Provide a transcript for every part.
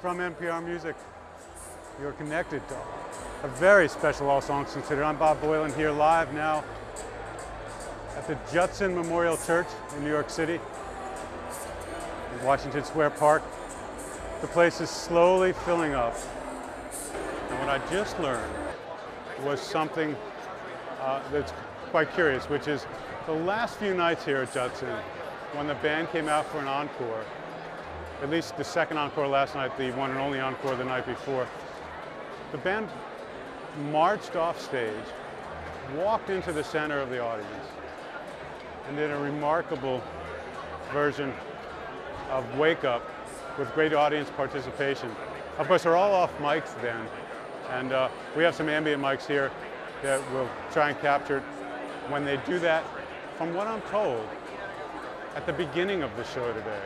from NPR Music. You're connected to a very special All Songs Considered. I'm Bob Boilen here live now at the Judson Memorial Church in New York City, in Washington Square Park. The place is slowly filling up. And what I just learned was something that's quite curious, which is the last few nights here at Judson, when the band came out for an encore, at least the second encore last night, the one and only encore the night before, the band marched off stage, walked into the center of the audience, and did a remarkable version of Wake Up with great audience participation. Of course, they're all off mics then, and we have some ambient mics here that we'll try and capture when they do that, from what I'm told, at the beginning of the show today.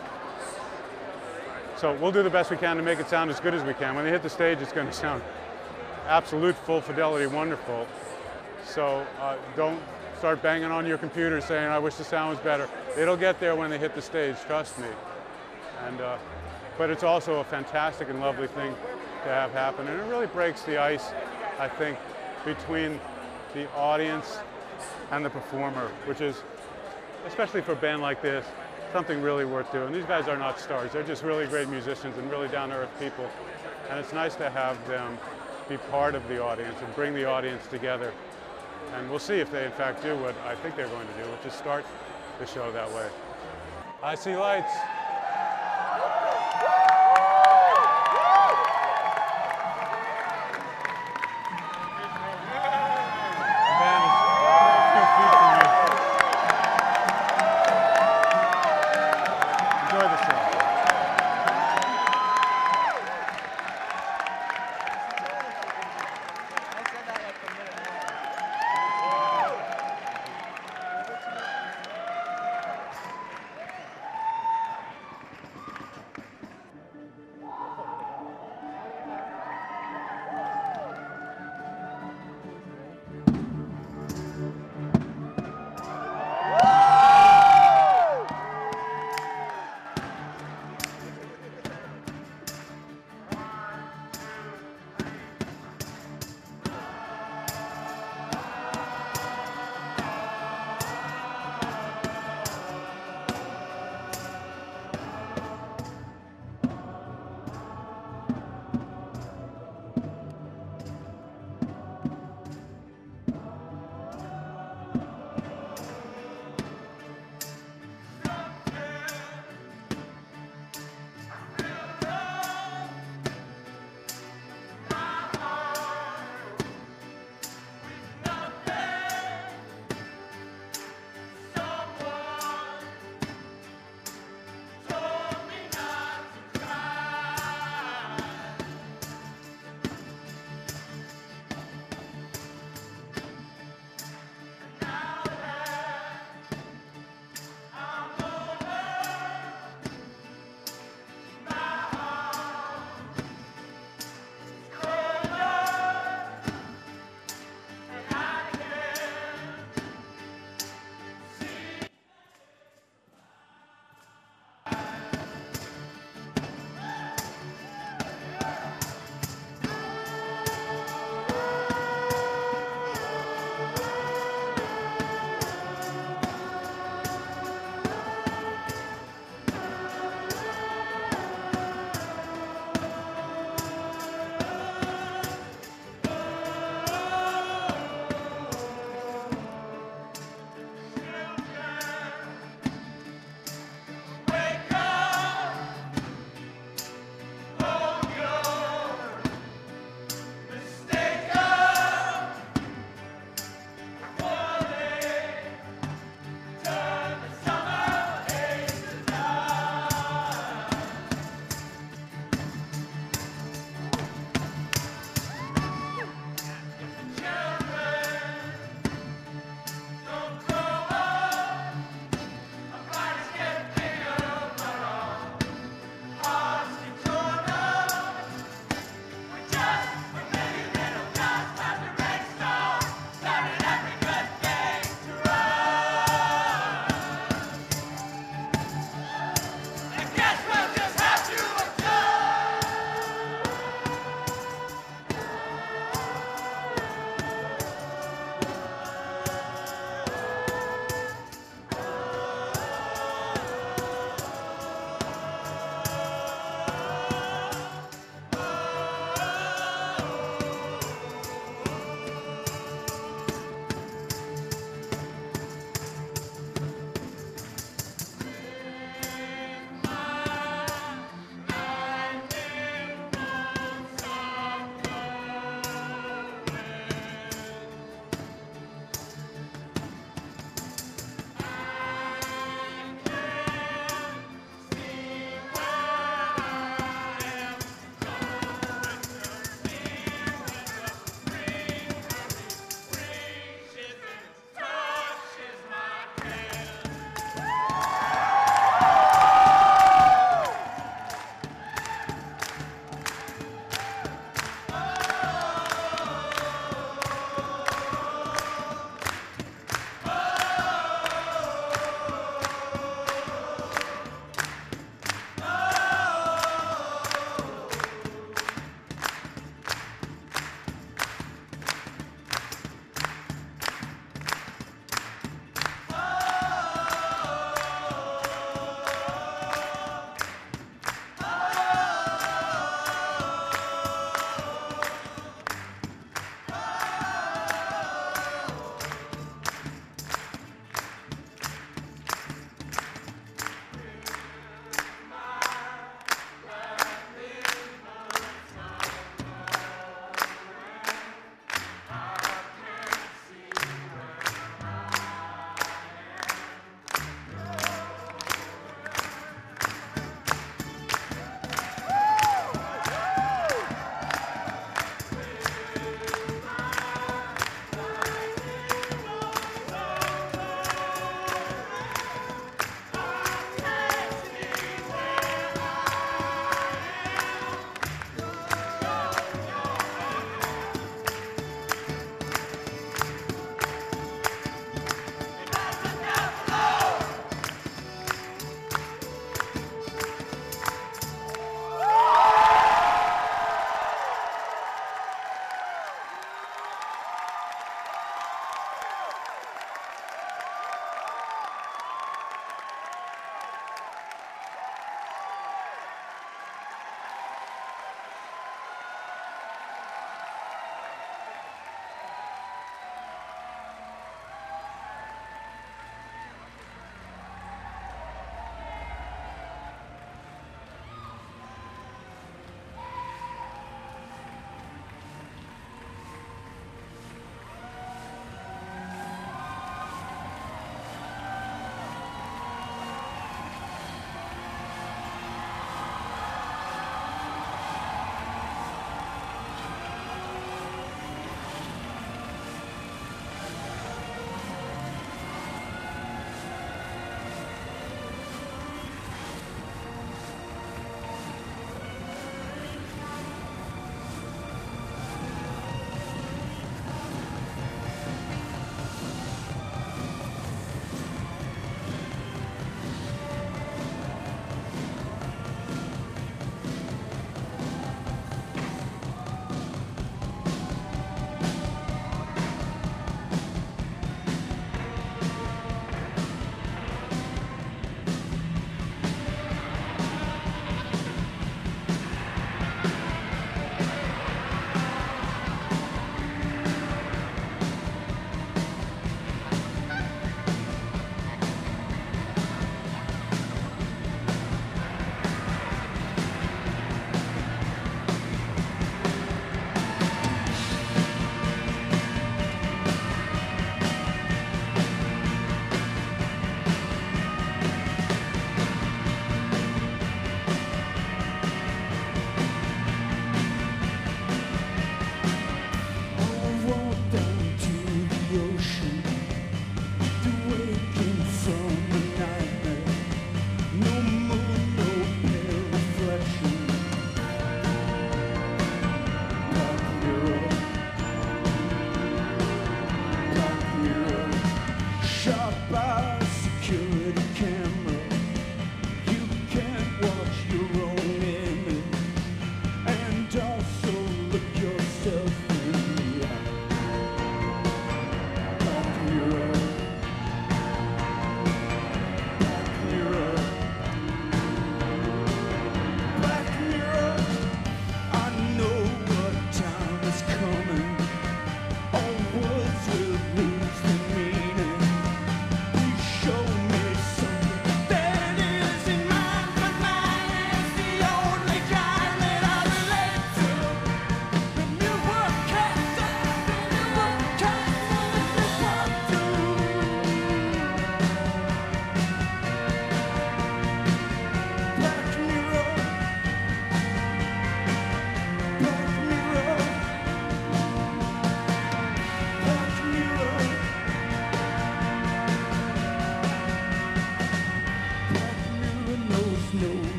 So we'll do the best we can to make it sound as good as we can. When they hit the stage, it's going to sound absolute full fidelity, wonderful. So don't start banging on your computer saying, I wish the sound was better. It'll get there when they hit the stage, trust me. And, but it's also a fantastic and lovely thing to have happen. And it really breaks the ice, I think, between the audience and the performer, which is, especially for a band like this, something really worth doing. These guys are not stars. They're just really great musicians and really down-to-earth people. And it's nice to have them be part of the audience and bring the audience together. And we'll see if they, in fact, do what I think they're going to do, which is start the show that way. I see lights.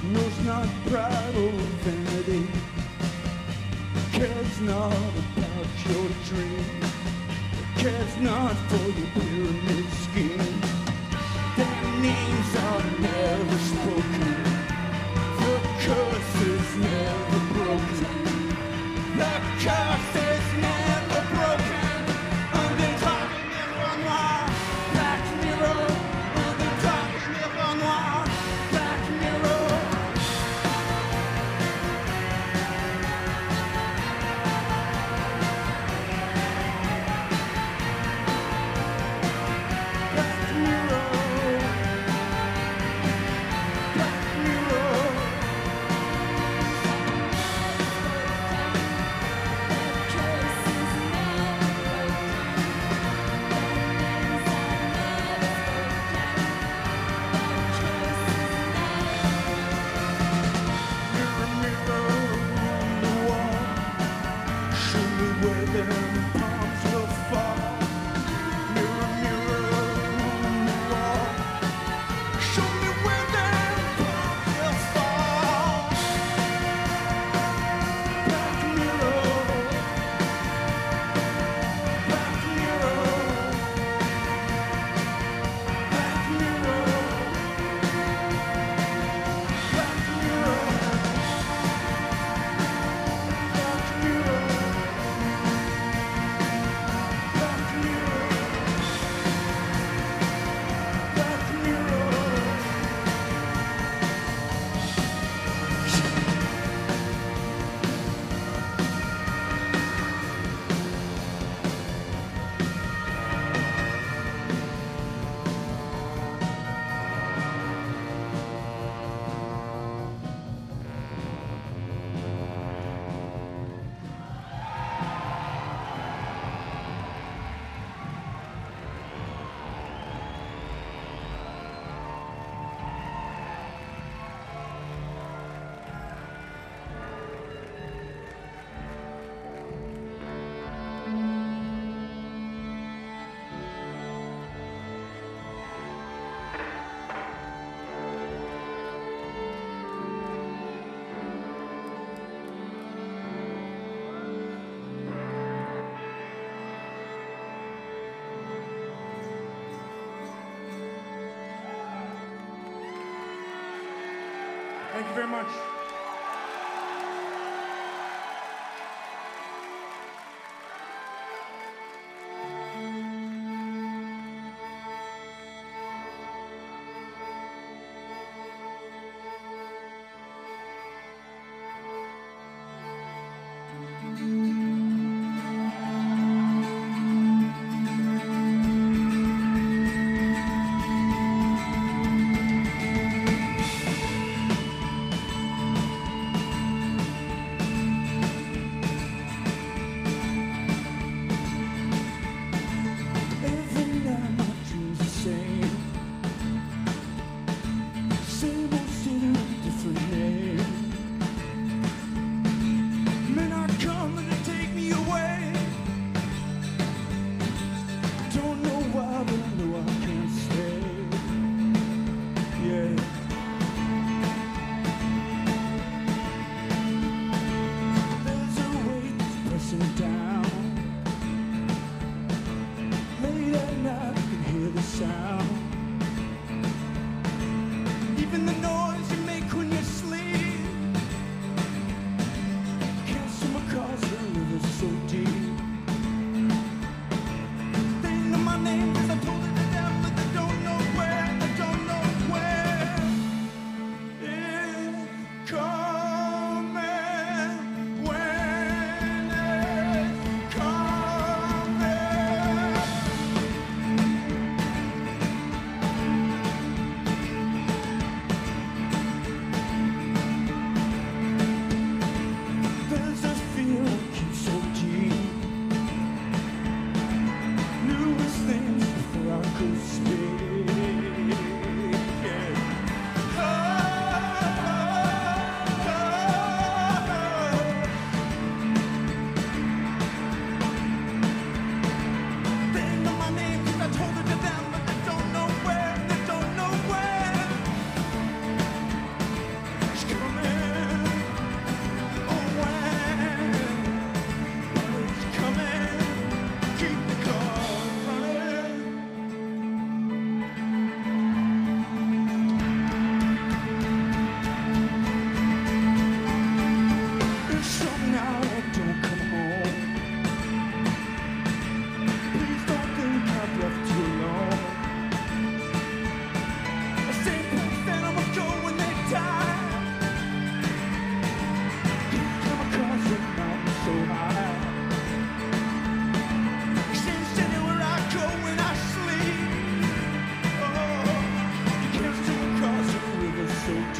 knows not pride or vanity, cares not about your dream, cares not for your pyramid scheme. Their names are never spoken, the curse is never broken, the curse is never broken. On the dark mirror noir, black mirror. On the dark mirror noir, black mirror. Black mirror. Black mirror. Mirror, mirror on the wall, show me where them palms will fall. Mirror, mirror on the wall, show me where them palms will fall. Black mirror, black mirror, black mirror, black mirror. Black mirror, black mirror, black mirror. Thank you very much.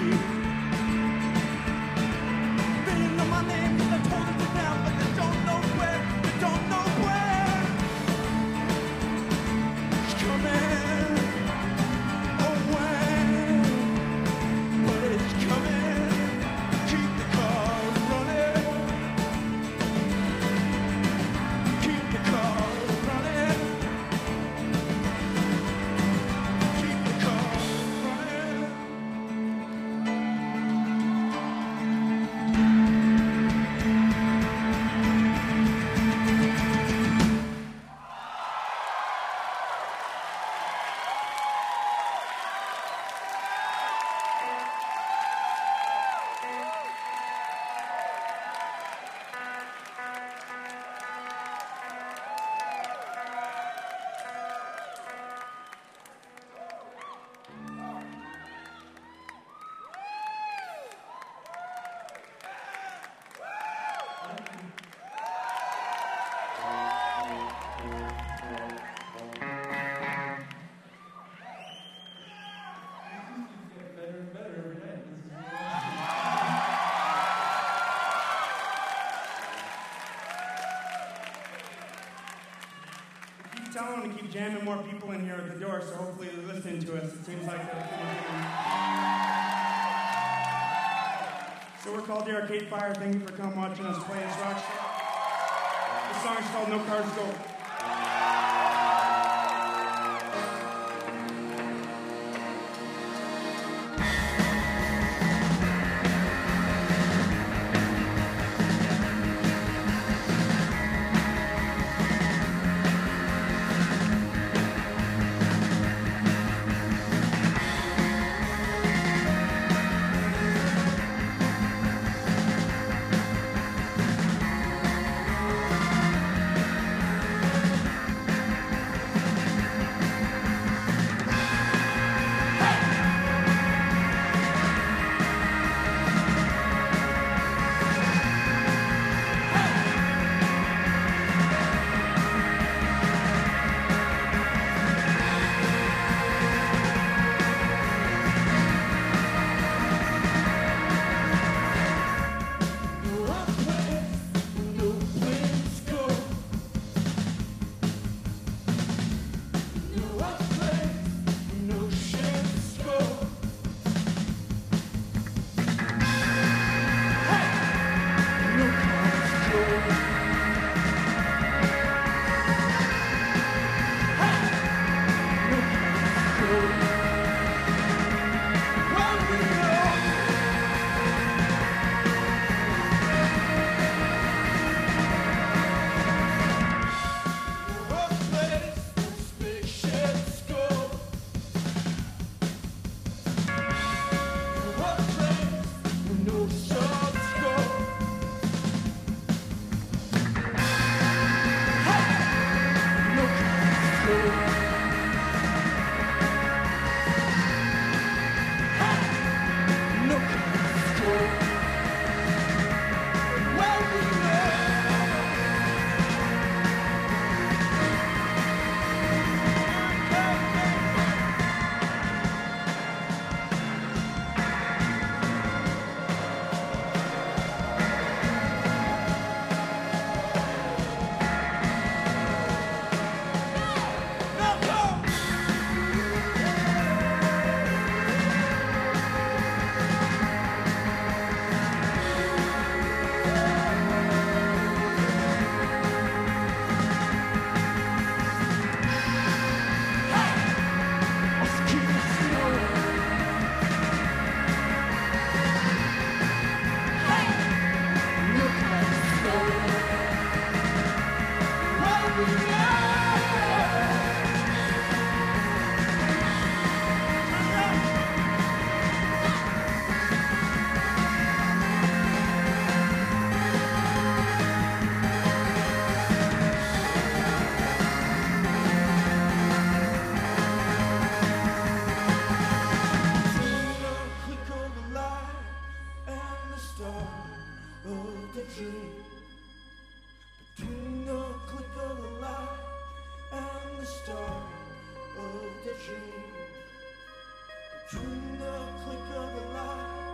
tree. They know my name 'cause I told them to down, but they don't know where, they don't know where. It's coming, oh when, but it's coming. Keep the cars running, keep the cars running, keep the cars running. Tell them to keep jamming more people in here at the door, so hopefully they're listening to us. It seems like they're So we're called the Arcade Fire. Thank you for coming watching us play this rock show. This song is called No Cars Go. Between the click of the light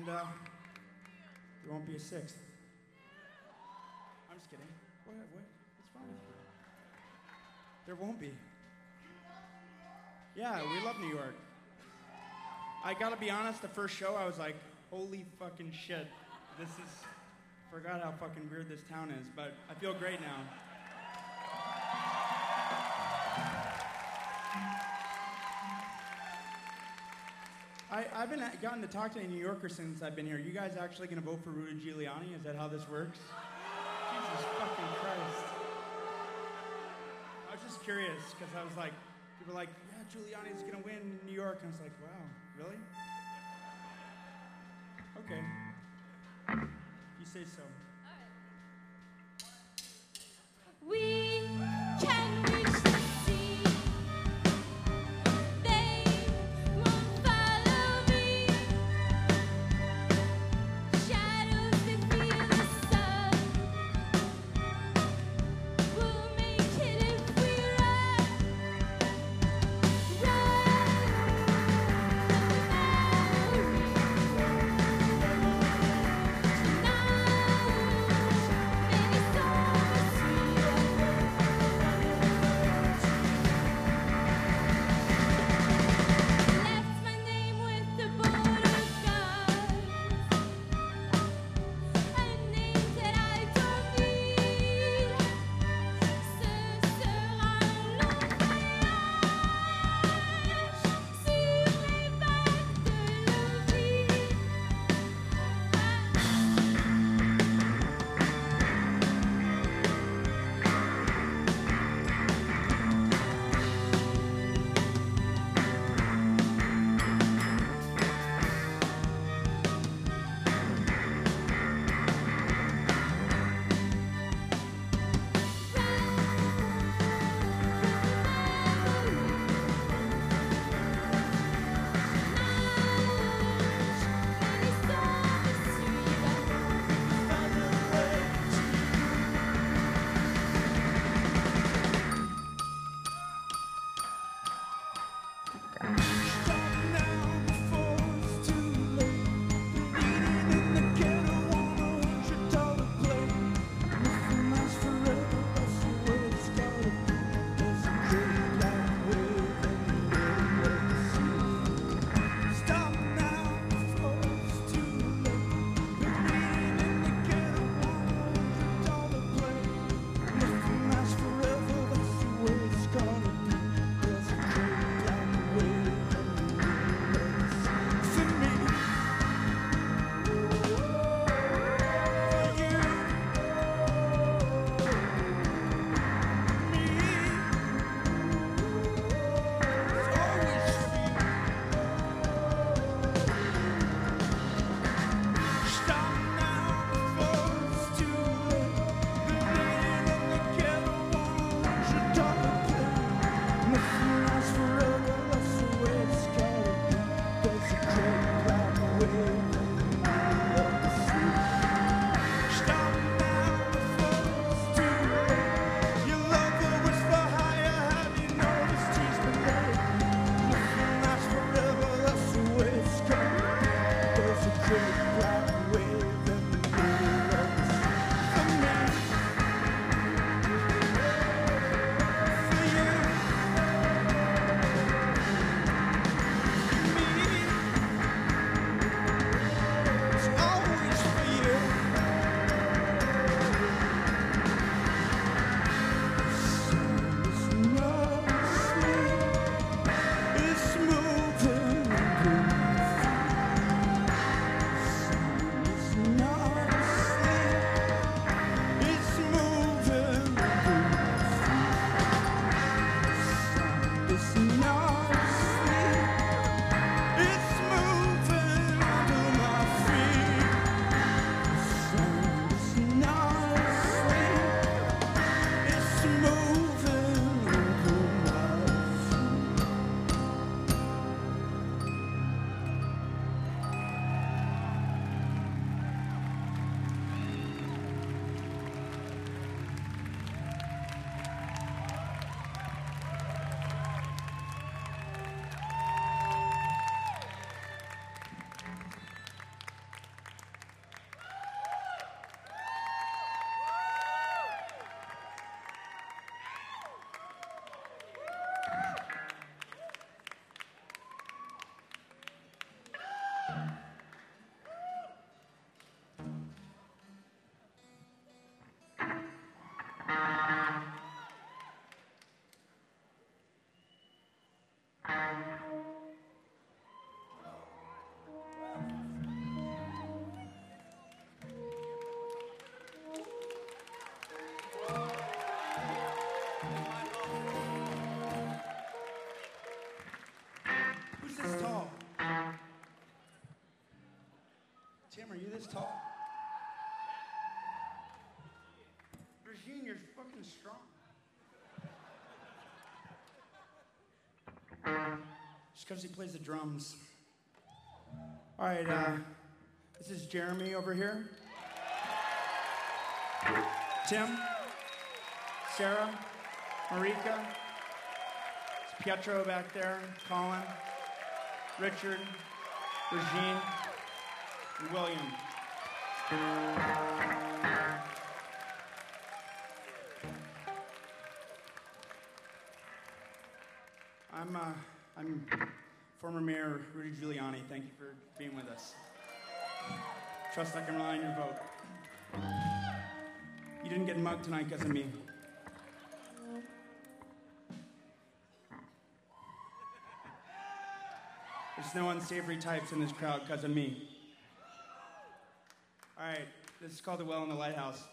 And there won't be a sixth. I'm just kidding. What? What's wrong with you? There won't be. Yeah, we love New York. I gotta be honest, the first show I was like, holy fucking shit. Forgot how fucking weird this town is, but I feel great now. I've been gotten to talk to a New Yorker since I've been here. You guys actually gonna vote for Rudy Giuliani? Is that how this works? Jesus fucking Christ. I was just curious, because I was like, people were like, yeah, Giuliani's gonna win in New York. And I was like, wow, really? Okay. You say so. We can reach the sea. They won't follow me. Shadows that feel the sun. We'll make it if we run. Run. Tonight, many storms we Who's this tall? Tim, are you this tall? Regine, you're fucking strong. Just because he plays the drums. All right, this is Jeremy over here. Tim, Sarah, Marika, it's Pietro back there, Colin, Richard, Regine, and William. I'm former Mayor Rudy Giuliani. Thank you for being with us. Trust I can rely on your vote. You didn't get mugged tonight because of me. There's no unsavory types in this crowd because of me. All right, this is called The Well in the Lighthouse.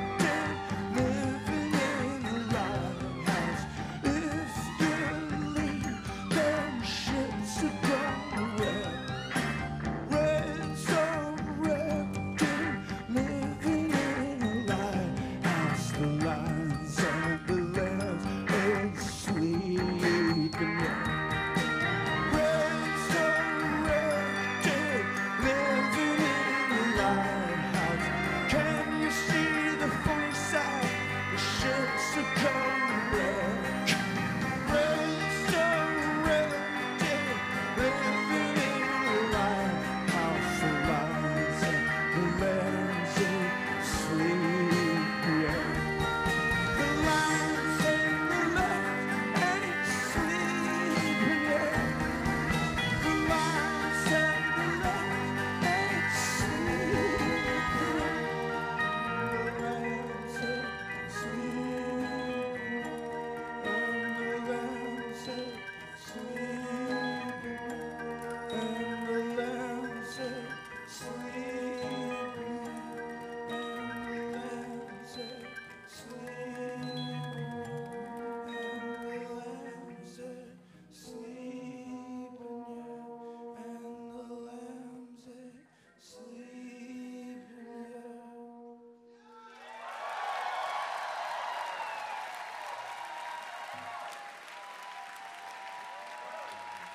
Living in a lighthouse. If you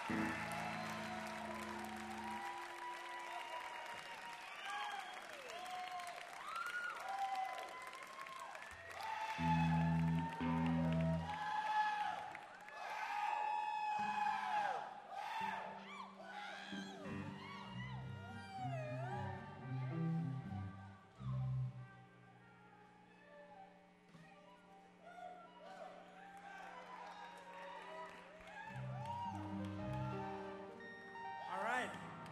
All right.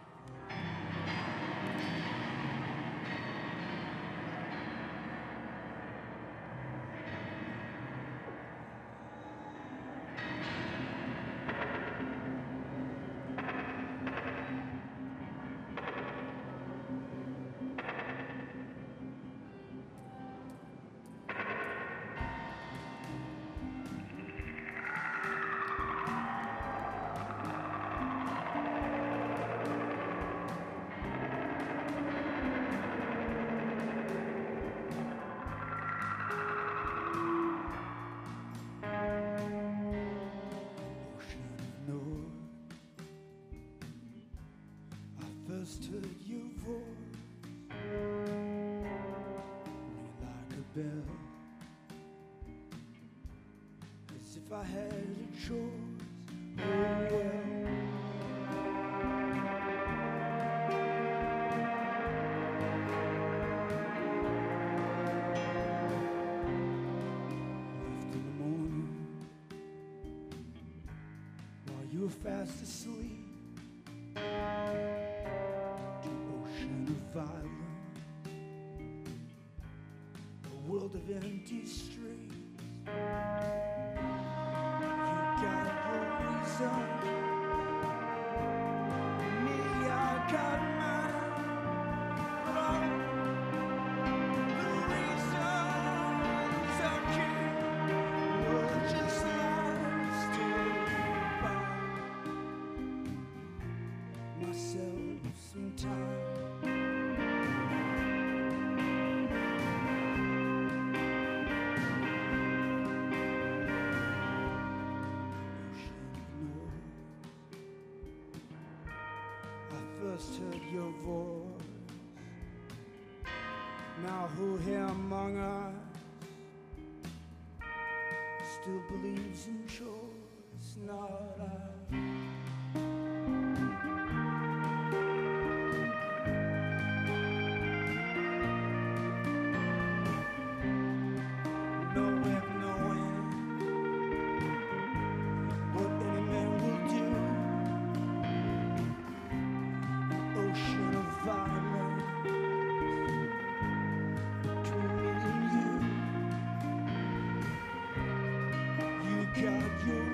Ocean of North, I first heard your voice, ring like a bell, as if I had a choice. Oh well. Left in the morning while you were fast asleep, the ocean of violence, a world of empty streets. You got your reason, me, I got mine. The reasons I came were just lies to buy myself some time. Ocean of North, I first heard your voice. Now who here among us still believes in choice? Not I. No way of knowing what any man will do. Ocean of violence between me and you. You got your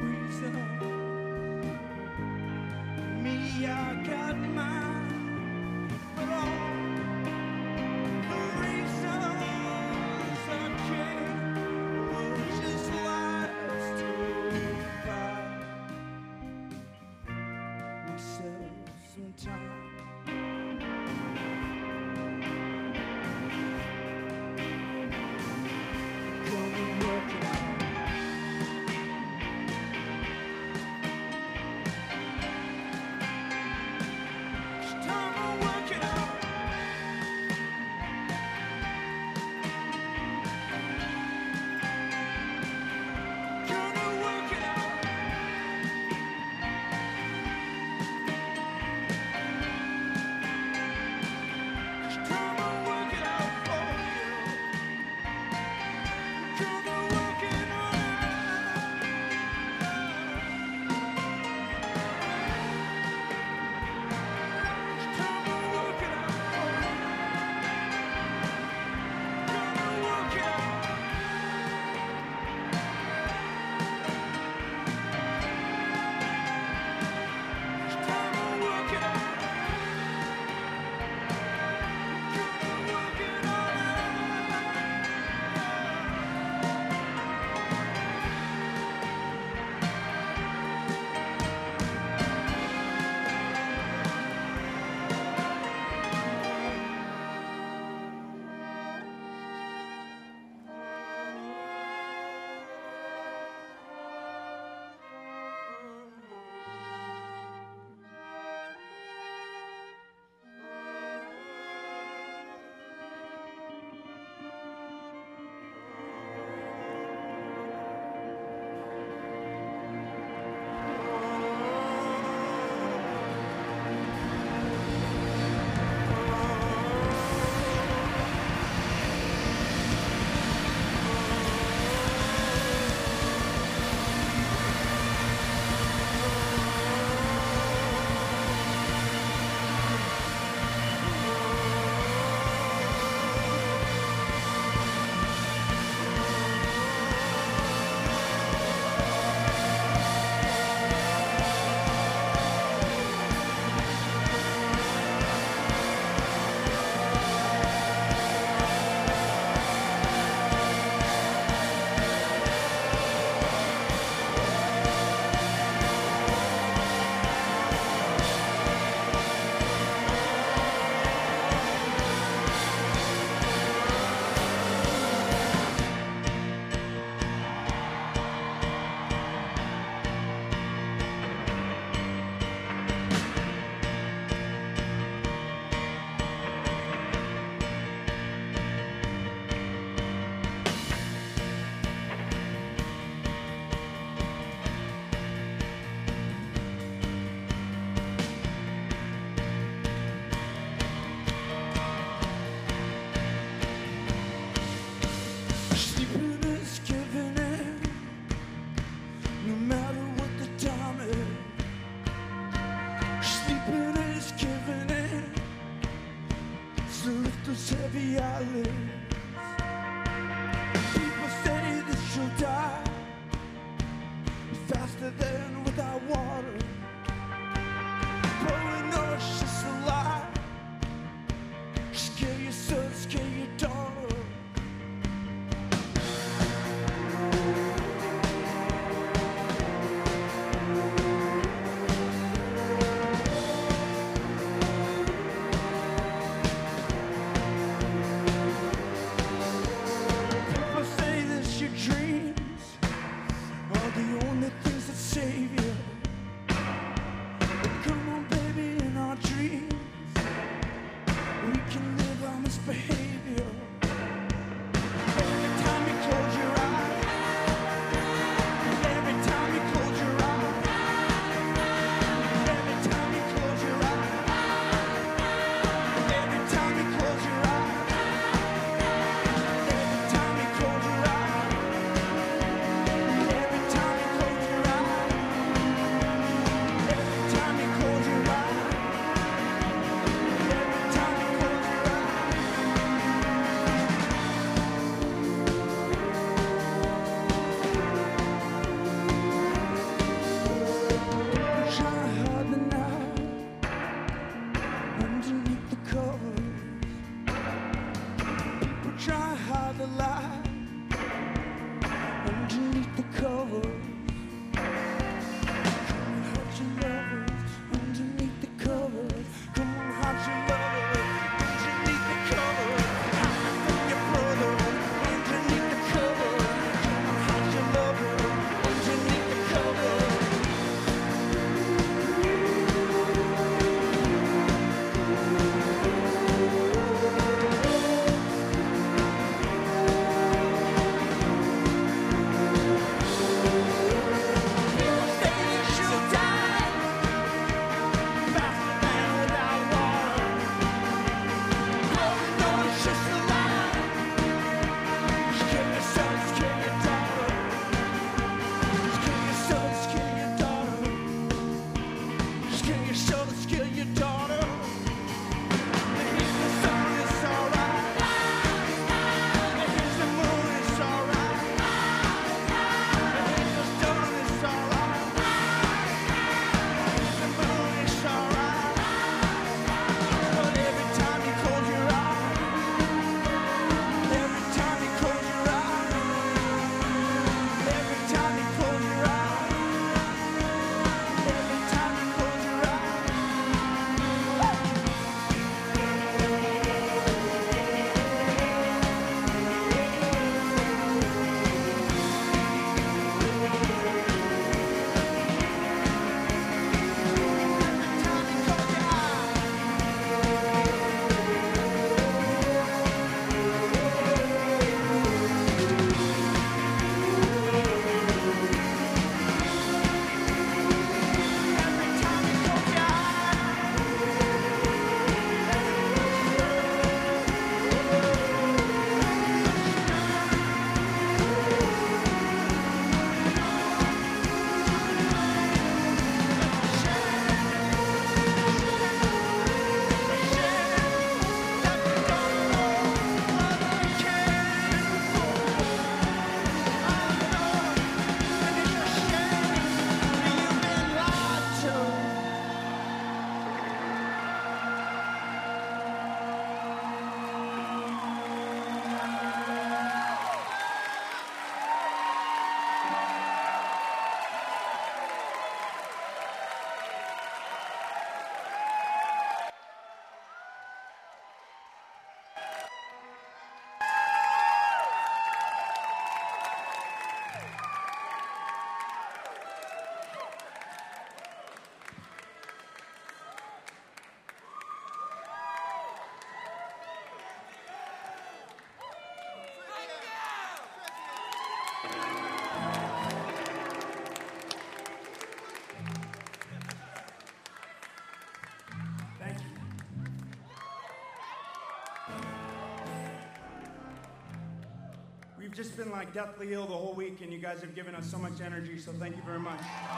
we've just been like deathly ill the whole week, and you guys have given us so much energy, so thank you very much.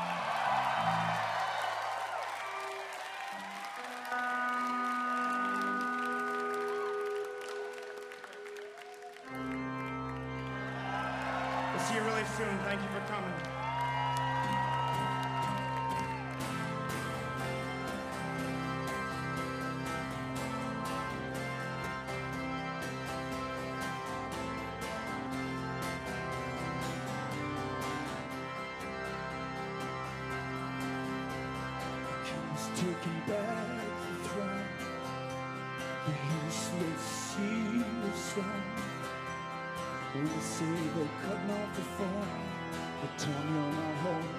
We'll see you really soon. Thank you for coming. Taking back the throne, the useless sea of sun. When they say they're cutting off the phone, but tell me you're not home.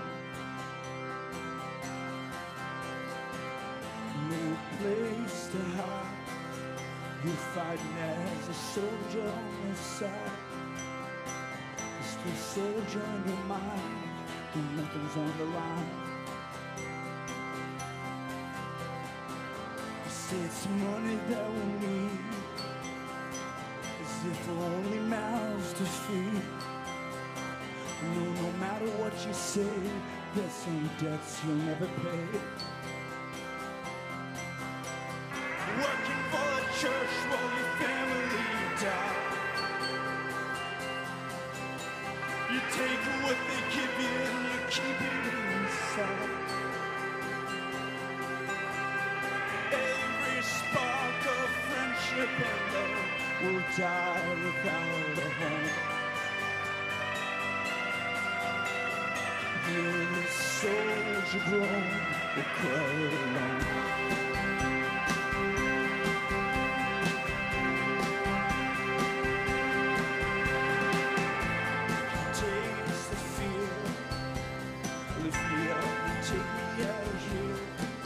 No place to hide. You're fighting as a soldier on the side. It's the soldier in your mind, when nothing's on the line. It's money that we need, as if we're only mouths to feed. No matter what you say, there's some debts you'll never pay. Working for the church while your family die. You take what they give you and you keep it inside. Spark of friendship and love will die without a home. Here the soldier grown will cry alone. Taste the fear, lift me up and take me out of here.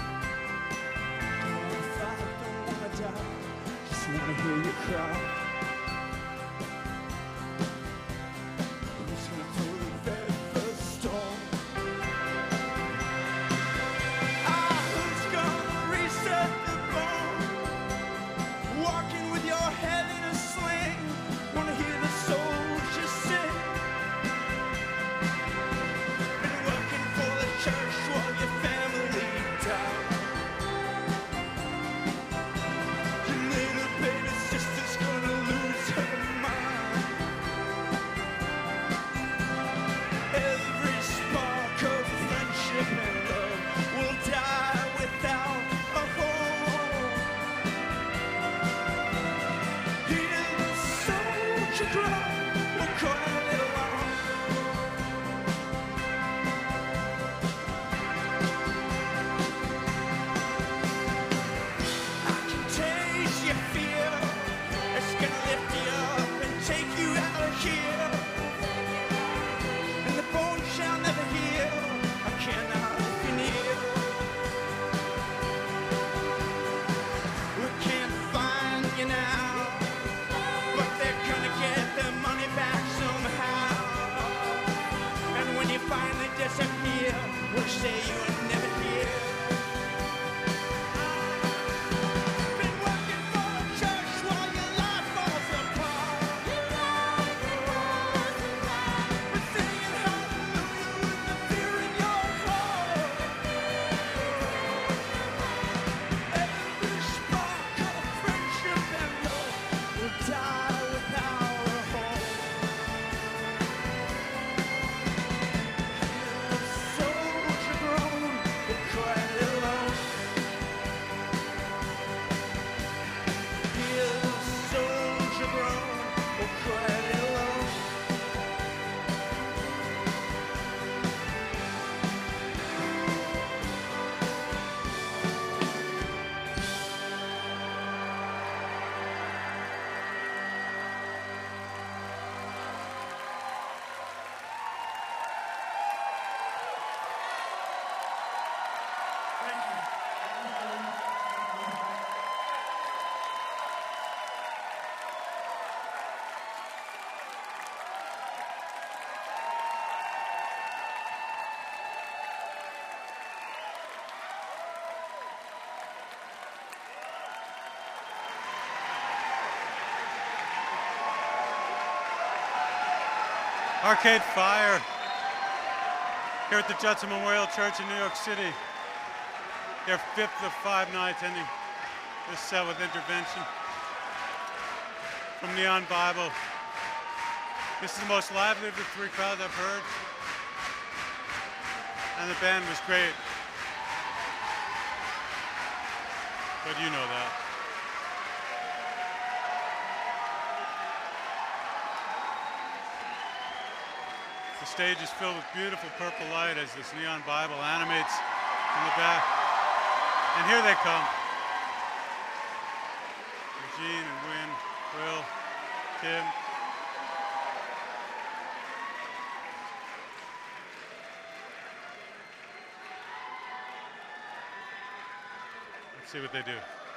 Just wanna hear you cry. Who's gonna throw the very first stone? Who's gonna reset the bone? Walking with your head in a sling. Wanna hear the soldiers sing. Been working for the church while your family died. Arcade Fire here at the Judson Memorial Church in New York City. Their fifth of 5 nights, ending this set with Intervention from Neon Bible. This is the most lively of the 3 crowds I've heard, and the band was great, but you know that. The stage is filled with beautiful purple light as this Neon Bible animates in the back. And here they come. Eugene and Wynn, Will, Kim. Let's see what they do.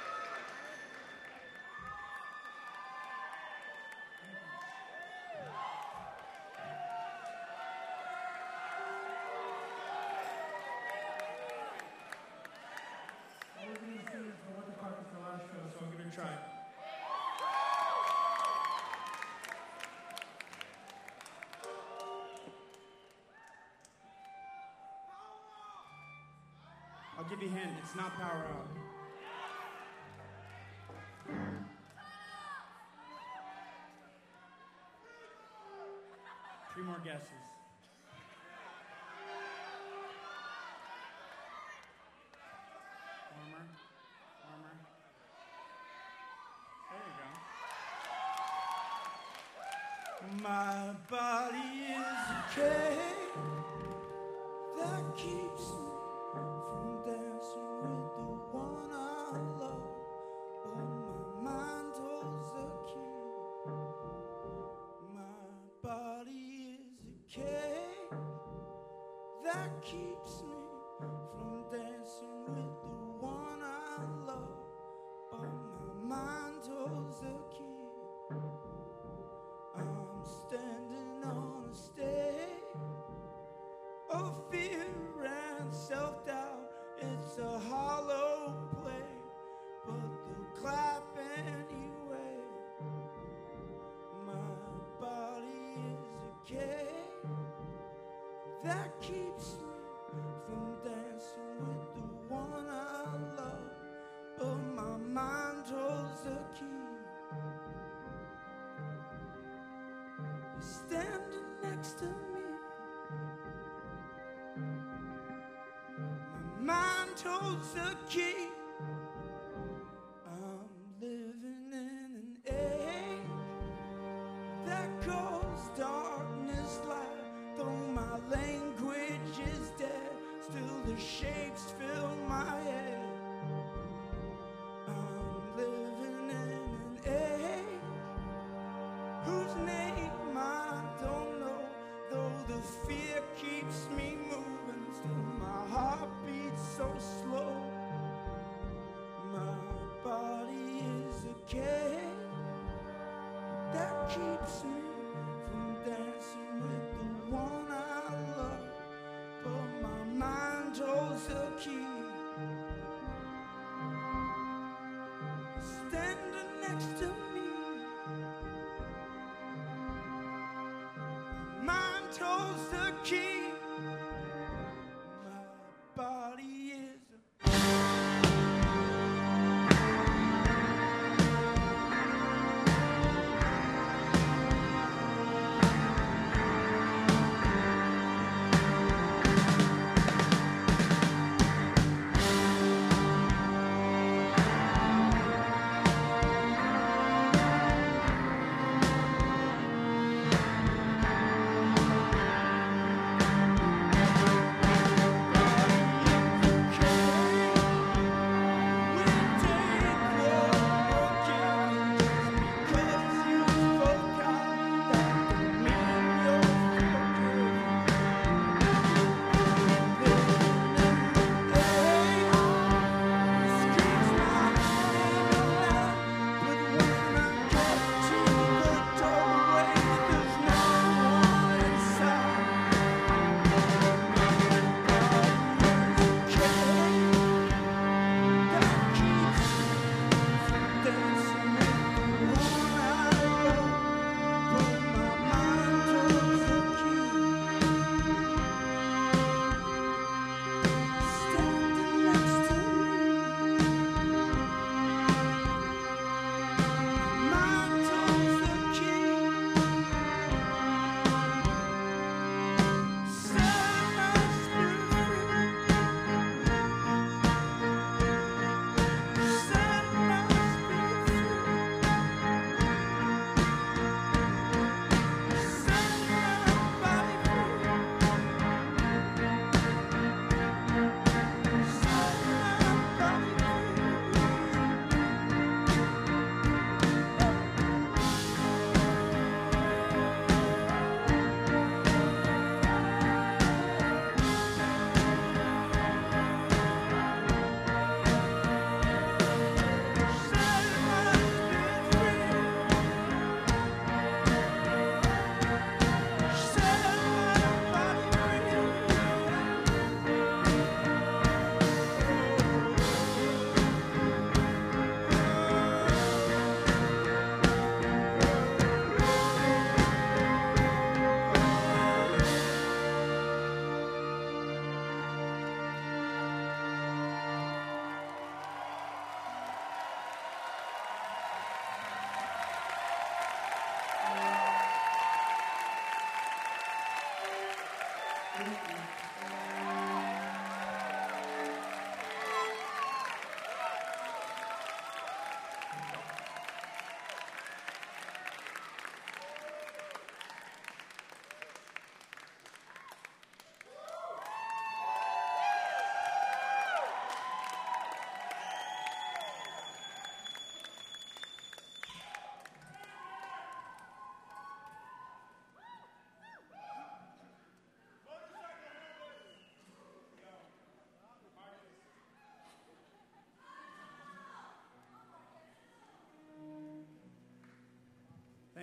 So I'm gonna try. I'll give you a hint. It's not Power Out. Three more guesses. Warmer. Warmer. There you go. My body is a cage that keeps me from dancing with the one I love, but my mind holds the key. My body is a cage that keeps me from dancing with the one I love, but my mind holds the key. I'm standing on a stage of fear and self-doubt. It's a hollow play, but they'll clap anyway. My body is a cage that keeps me from dancing with the one I love, but my mind holds the key. Standing next to me, my mind holds the key. I'm living in an age that calls darkness light. Though my language is dead, still the shapes fill my head. I'm living in an age whose name I don't know, though the fear keeps me moving, still my heart beats so slow. My body is a cage that keeps me from dancing with the one I love, but my mind holds the key. Standing next to me, mind holds the key. My body is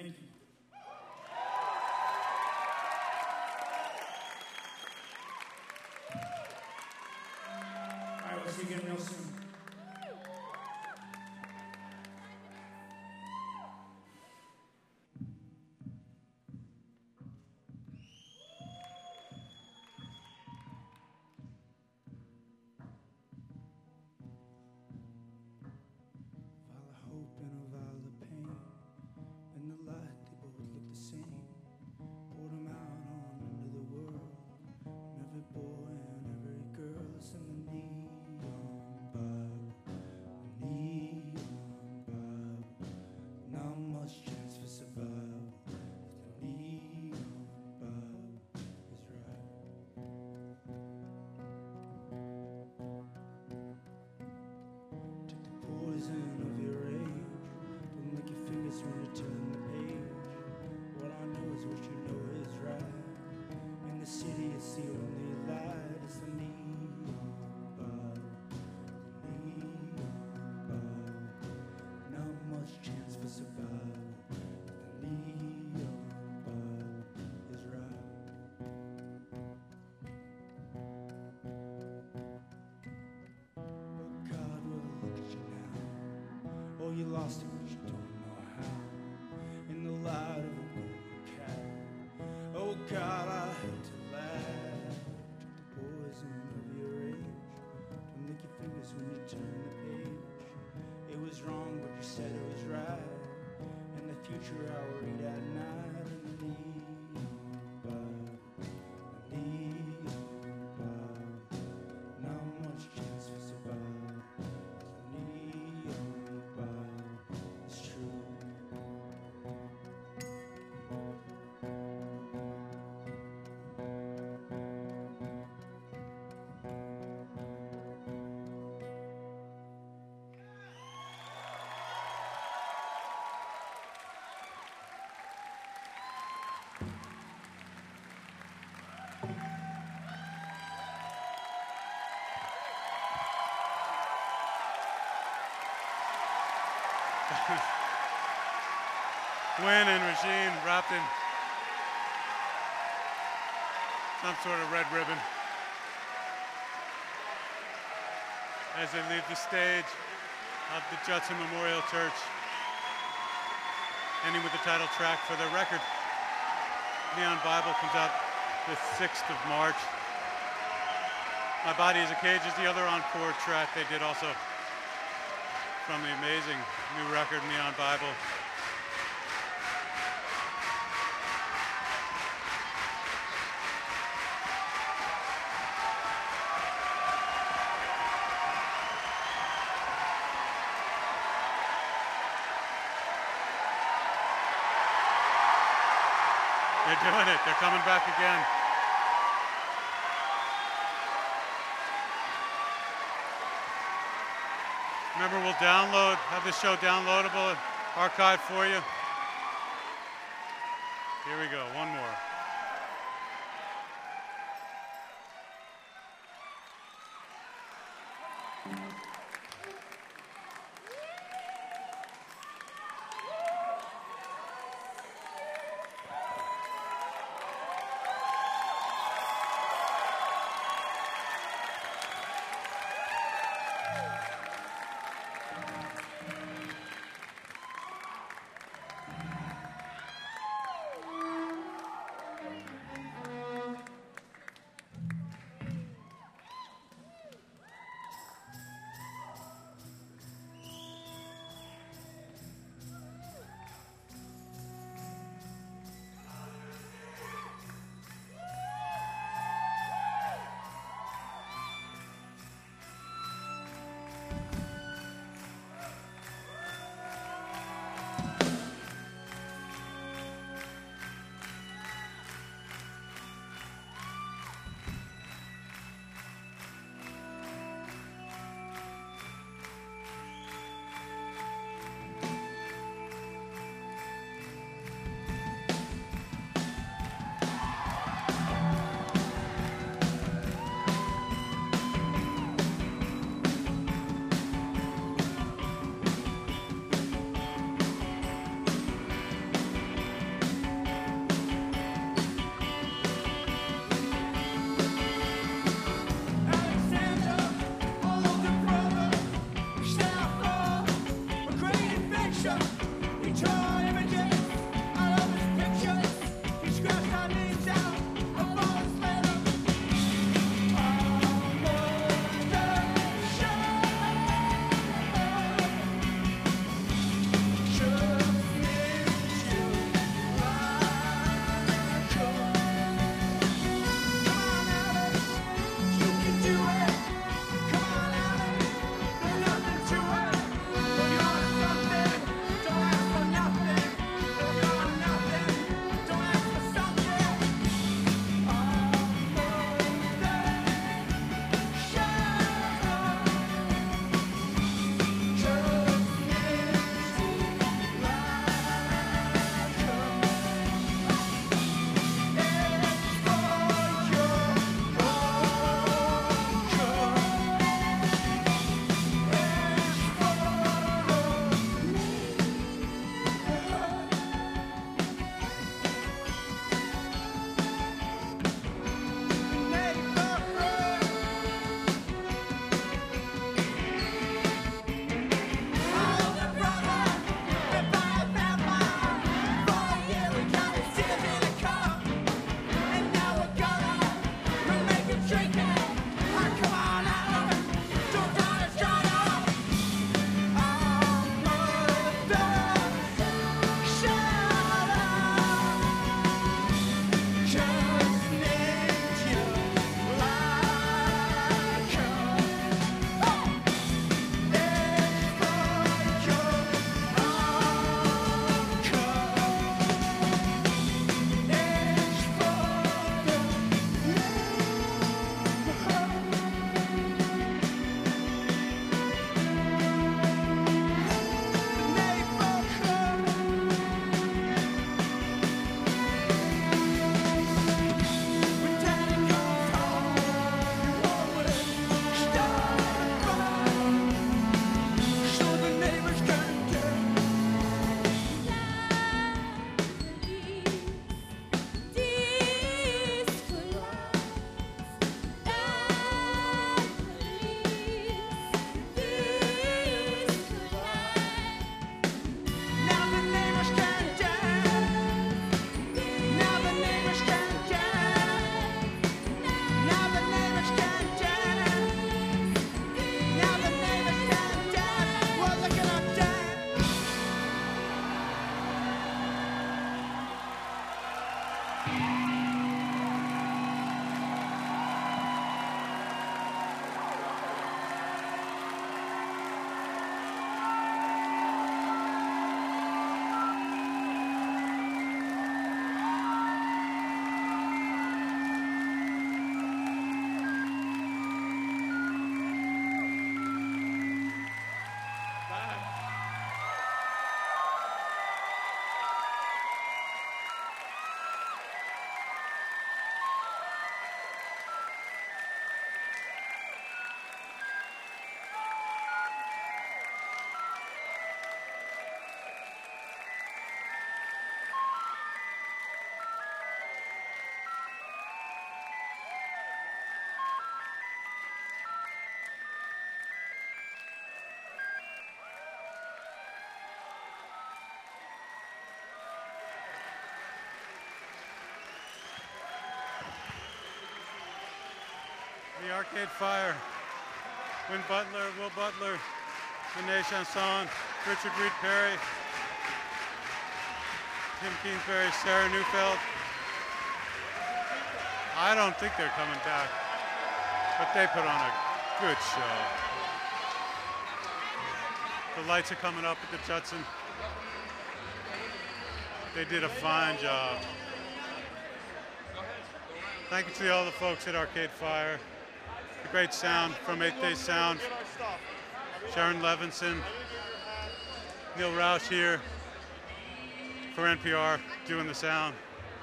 Thank you. All right, we'll see you again real soon. While I hope and a vial of pain, and the light, they both look the same. Poured them out on into the world, and every boy and every girl listen to neon Bible, neon Bible. Not much chance for survival if the neon Bible is right. Take the poison of your age. Don't lick your fingers when you turn the page. What I know is what you know is right. In the city, it's the only light. It's the neon Bible, neon Bible. Not much chance for survival. The neon Bible is right. But God will look at you now. Oh, you lost it, but you don't know how. In the light of a golden cow. Oh, God, I had to laugh. Took the poison of your age. Don't lick your fingers when you turn the page. It was wrong, but you said it was right. And the future I'll read at night. In the neon Bible, the neon Bible. Not much chance for survival. The neon Bible is true. Gwen and Regine wrapped in some sort of red ribbon as they leave the stage of the Judson Memorial Church, ending with the title track for their record. Neon Bible comes out the 6th of March. My Body is a Cage is the other encore track they did also from the amazing new record, Neon Bible. They're doing it. They're coming back again. Remember, we'll have this show downloadable and archived for you. Here we go, one more. Arcade Fire, Win Butler, Will Butler, Renee Chanson, Richard Reed Perry, Tim Kingsbury, Sarah Neufeld. I don't think they're coming back, but they put on a good show. The lights are coming up at the Judson. They did a fine job. Thank you to all the folks at Arcade Fire. The great sound from 8th Day Sound. Sharon Levinson, Neil Roush here for NPR doing the sound.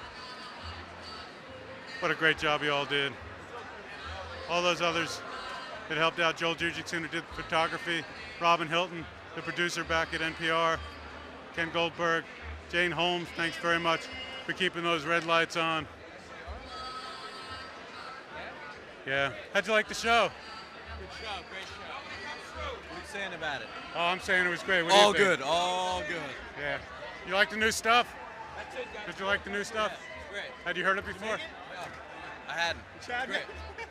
What a great job you all did. All those others that helped out, Joel Jujikson who did the photography, Robin Hilton, the producer back at NPR, Ken Goldberg, Jane Holmes, thanks very much for keeping those red lights on. Yeah, how'd you like the show? Good show, great show. What are you saying about it? Oh, I'm saying it was great. What do All you think? good, all good. Yeah. You like the new stuff? That's it, guys. Did you like the new stuff? Yeah, it's great. Had you heard it before? No, I hadn't. It's great.